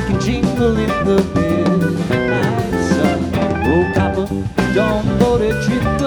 can jingle in the midnight sun. Oh, copper, don't go to trip